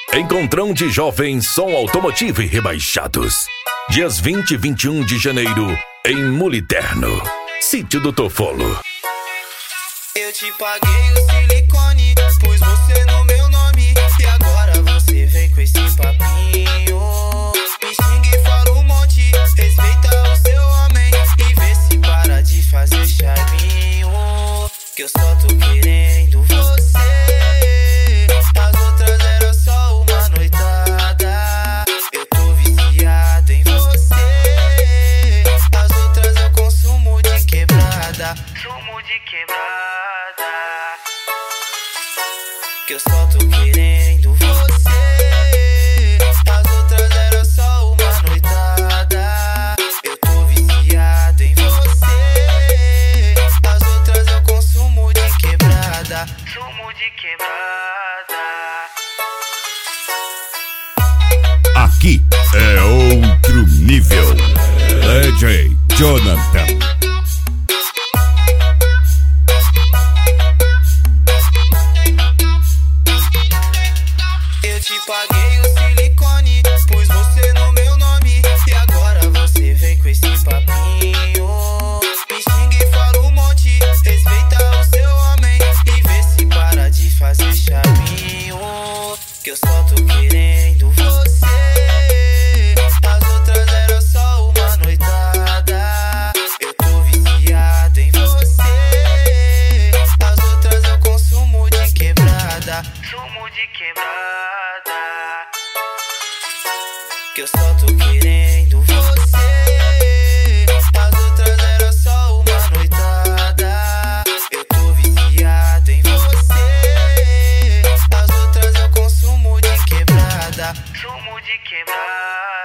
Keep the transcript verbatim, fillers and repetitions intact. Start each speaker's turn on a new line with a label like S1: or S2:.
S1: Encontrão de Jovens Som Automotivo e Rebaixados. Dias vinte e vinte e um de janeiro, em Muliterno, Sítio do Tofolo.
S2: Eu te paguei o silicone, pus você no meu nome, e agora você vem com esse papinho. Me xinga e fala um monte, respeita o seu homem e vê se para de fazer charminho. Que eu só tô querendo você, as outras era só uma noitada. Eu tô viciado em você, as outras eu consumo de quebrada. Sumo de quebrada. Que eu só tô querendo você, as outras era só uma noitada. Eu tô viciado em você, as outras eu consumo de quebrada. Sumo de quebrada.
S3: Aqui é outro nível. D J Jonathan.
S2: Eu te paguei o silicone, pus você no meu nome, e agora você vem com esse papinho. Me xinga e fala um monte, respeita o seu homem e vê se para de fazer charminho. Que eu só tô querendo você, as outras era só uma noitada. Eu tô viciado em você, as outras eu consumo de quebrada. Sumo de quebrada. Que eu só tô querendo você, as outras era só uma noitada. Eu tô viciado em você, as outras eu consumo de quebrada. Sumo de quebrada.